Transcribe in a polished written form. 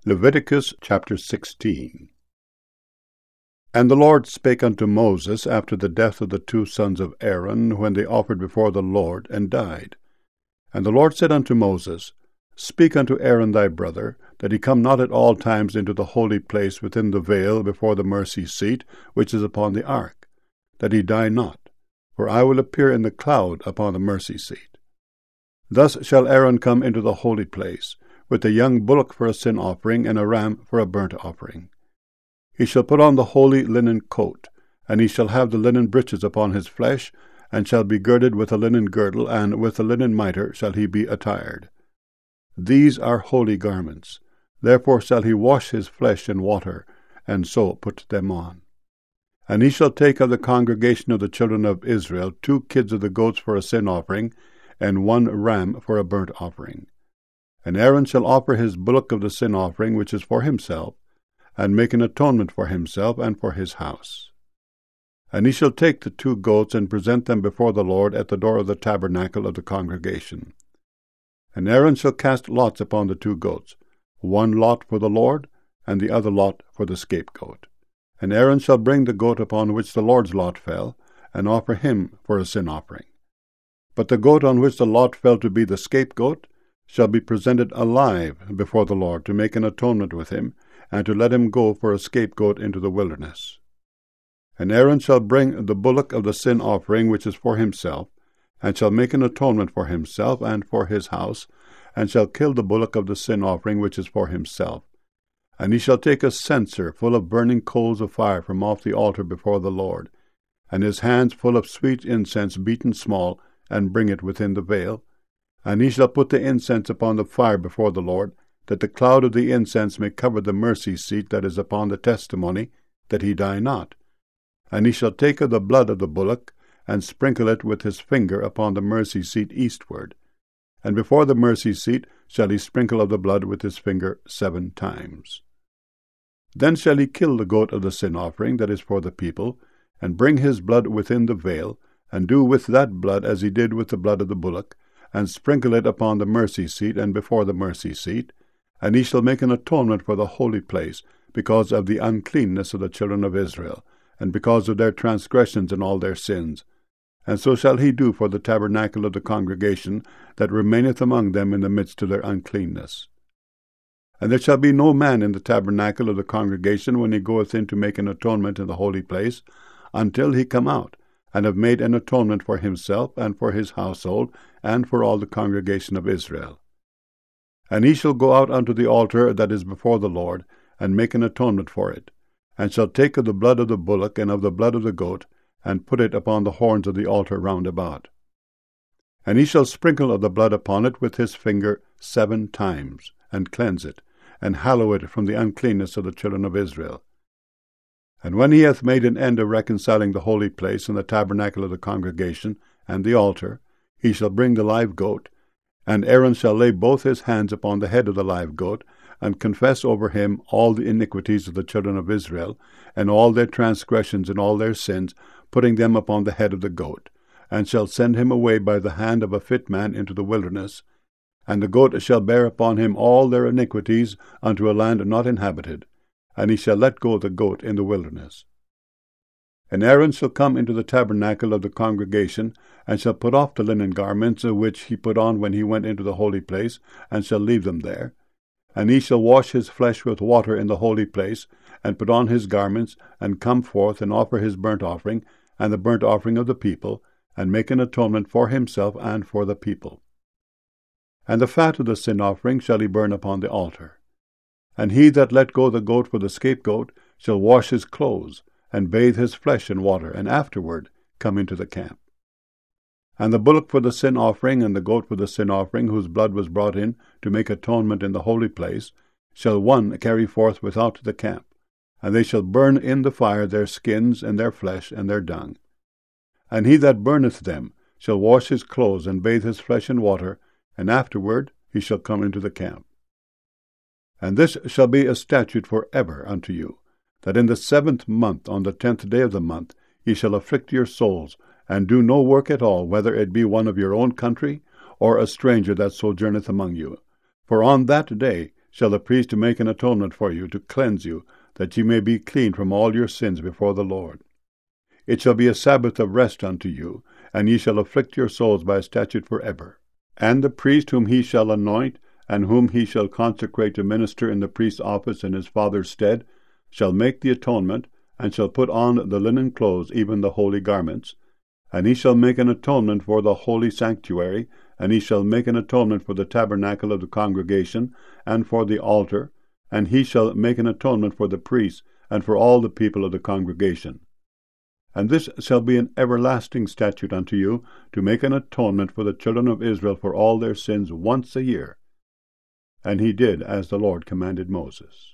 Leviticus chapter 16. And the Lord spake unto Moses after the death of the two sons of Aaron, when they offered before the Lord, and died. And the Lord said unto Moses, Speak unto Aaron thy brother, that he come not at all times into the holy place within the veil before the mercy seat, which is upon the ark, that he die not, for I will appear in the cloud upon the mercy seat. Thus shall Aaron come into the holy place, with a young bullock for a sin offering, and a ram for a burnt offering. He shall put on the holy linen coat, and he shall have the linen breeches upon his flesh, and shall be girded with a linen girdle, and with a linen mitre shall he be attired. These are holy garments. Therefore shall he wash his flesh in water, and so put them on. And he shall take of the congregation of the children of Israel 2 kids of the goats for a sin offering, and 1 ram for a burnt offering. And Aaron shall offer his bullock of the sin offering, which is for himself, and make an atonement for himself and for his house. And he shall take the 2 goats, and present them before the Lord at the door of the tabernacle of the congregation. And Aaron shall cast lots upon the 2 goats, 1 lot for the Lord, and the other lot for the scapegoat. And Aaron shall bring the goat upon which the Lord's lot fell, and offer him for a sin offering. But the goat on which the lot fell to be the scapegoat shall be presented alive before the Lord, to make an atonement with him, and to let him go for a scapegoat into the wilderness. And Aaron shall bring the bullock of the sin offering, which is for himself, and shall make an atonement for himself and for his house, and shall kill the bullock of the sin offering, which is for himself. And he shall take a censer full of burning coals of fire from off the altar before the Lord, and his hands full of sweet incense beaten small, and bring it within the veil. And he shall put the incense upon the fire before the Lord, that the cloud of the incense may cover the mercy seat that is upon the testimony, that he die not. And he shall take of the blood of the bullock, and sprinkle it with his finger upon the mercy seat eastward. And before the mercy seat shall he sprinkle of the blood with his finger 7 times. Then shall he kill the goat of the sin offering that is for the people, and bring his blood within the veil, and do with that blood as he did with the blood of the bullock, and sprinkle it upon the mercy seat and before the mercy seat. And he shall make an atonement for the holy place, because of the uncleanness of the children of Israel, and because of their transgressions and all their sins. And so shall he do for the tabernacle of the congregation that remaineth among them in the midst of their uncleanness. And there shall be no man in the tabernacle of the congregation when he goeth in to make an atonement in the holy place, until he come out, and have made an atonement for himself and for his household, and for all the congregation of Israel. And he shall go out unto the altar that is before the Lord, and make an atonement for it, and shall take of the blood of the bullock and of the blood of the goat, and put it upon the horns of the altar round about. And he shall sprinkle of the blood upon it with his finger 7 times, and cleanse it, and hallow it from the uncleanness of the children of Israel. And when he hath made an end of reconciling the holy place and the tabernacle of the congregation and the altar, he shall bring the live goat, and Aaron shall lay both his hands upon the head of the live goat, and confess over him all the iniquities of the children of Israel, and all their transgressions and all their sins, putting them upon the head of the goat, and shall send him away by the hand of a fit man into the wilderness. And the goat shall bear upon him all their iniquities unto a land not inhabited, and he shall let go the goat in the wilderness. And Aaron shall come into the tabernacle of the congregation, and shall put off the linen garments which he put on when he went into the holy place, and shall leave them there. And he shall wash his flesh with water in the holy place, and put on his garments, and come forth and offer his burnt offering, and the burnt offering of the people, and make an atonement for himself and for the people. And the fat of the sin offering shall he burn upon the altar. And he that let go the goat for the scapegoat shall wash his clothes, and bathe his flesh in water, and afterward come into the camp. And the bullock for the sin offering, and the goat for the sin offering, whose blood was brought in to make atonement in the holy place, shall one carry forth without the camp, and they shall burn in the fire their skins, and their flesh, and their dung. And he that burneth them shall wash his clothes, and bathe his flesh in water, and afterward he shall come into the camp. And this shall be a statute for ever unto you, that in the 7th month, on the 10th day of the month, ye shall afflict your souls, and do no work at all, whether it be one of your own country, or a stranger that sojourneth among you. For on that day shall the priest make an atonement for you, to cleanse you, that ye may be clean from all your sins before the Lord. It shall be a Sabbath of rest unto you, and ye shall afflict your souls by a statute for ever. And the priest whom he shall anoint, and whom he shall consecrate to minister in the priest's office in his father's stead, shall make the atonement, and shall put on the linen clothes, even the holy garments. And he shall make an atonement for the holy sanctuary, and he shall make an atonement for the tabernacle of the congregation, and for the altar, and he shall make an atonement for the priests, and for all the people of the congregation. And this shall be an everlasting statute unto you, to make an atonement for the children of Israel for all their sins once a year. And he did as the Lord commanded Moses.